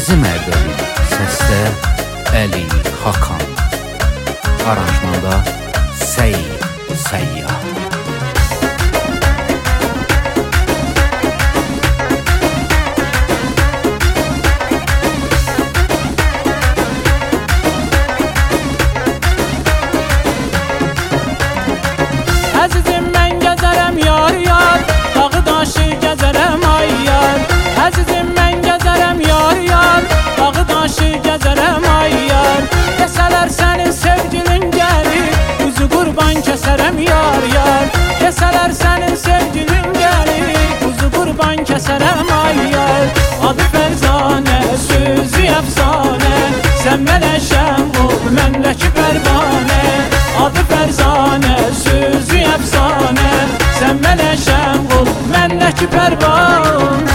Əzim Ərdəli, səsdə Əli Hakan, aranjmanda Seyid Səyyah. Əzizim mən gəzərəm yar yar, dağı daşı gəzərəm ay yar. Əzizim mən gəzərəm yar yar, dağı daşı gəzərəm ay yar. Desələr sənin sevgilin gəlir, quzu qurban kəsərəm yar yar. Desələr sənin sevgilin gəlir, quzu qurban kəsərəm ay yar. Adı Fərzanə, sözü əfsanə, sən mələşəm ol, məndəki pərvanə. Adı Fərzanə, sözü əfsanə, sən mələşəm ol, məndəki pərvanə.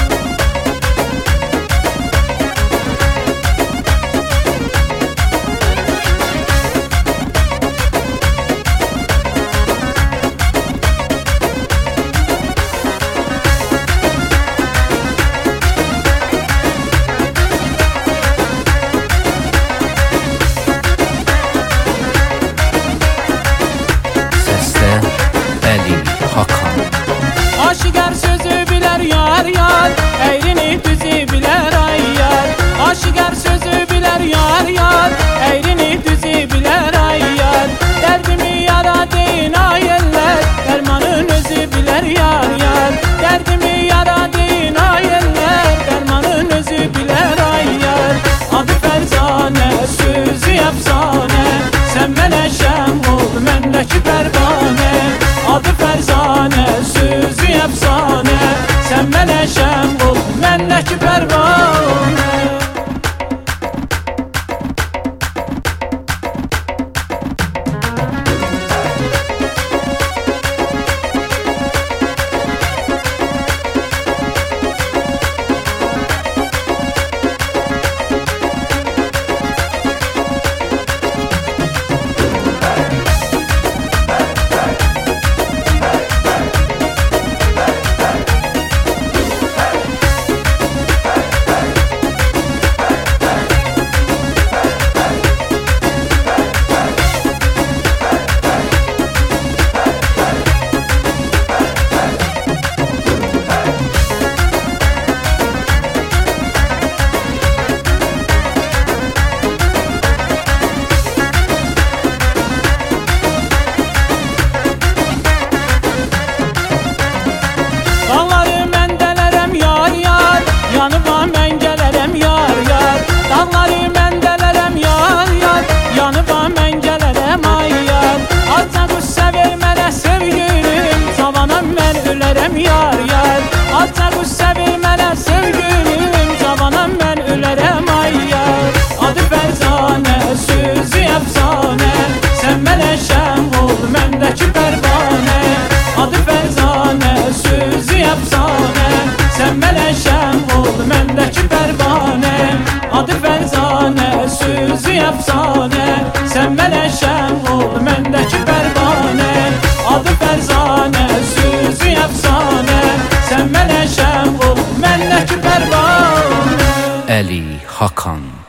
Aşiqər sözü bilər yar yar, əyrini düzü bilər ay yar. Aşiqər sözü bilər yar yar, əyrini düzü bilər ay yar. Dərdimi yara deyin ay əllər, dərmanın özü bilər yar yar. Dərdimi yara deyin ay əllər, dərmanın özü bilər ay yar. Adı Fərzanə, sözü əfsanə, sən mələşəm ol, məndəki pərvanə. Adı Fərzanə, sözü əfsanə, sən mələşəm ol, məndəki pərvanə. Yanıma mən gələrəm yar yar, dağları mən dələrəm yar yar. Yanıma mən gələrəm ay yar, azca qüssə vermənə sevgilim, cavanam mən ölərəm yar yar. Azca qüssə vermənə sevgilim, cavanam mən ölərəm ay yar. Adı Fərzanə, sözü əfsanə, sən mələşəm ol, məndəki pərvanə. Adı Fərzanə, sözü əfsanə, sən mələşəm ol, məndəki pərvanə. Adı Fərzanə, sözü əfsanə, sən mələşəm ol, məndəki pərvanə. Adı Fərzanə, sözü əfsanə, sən mələşəm ol, məndəki pərvanə. Əli Hakan.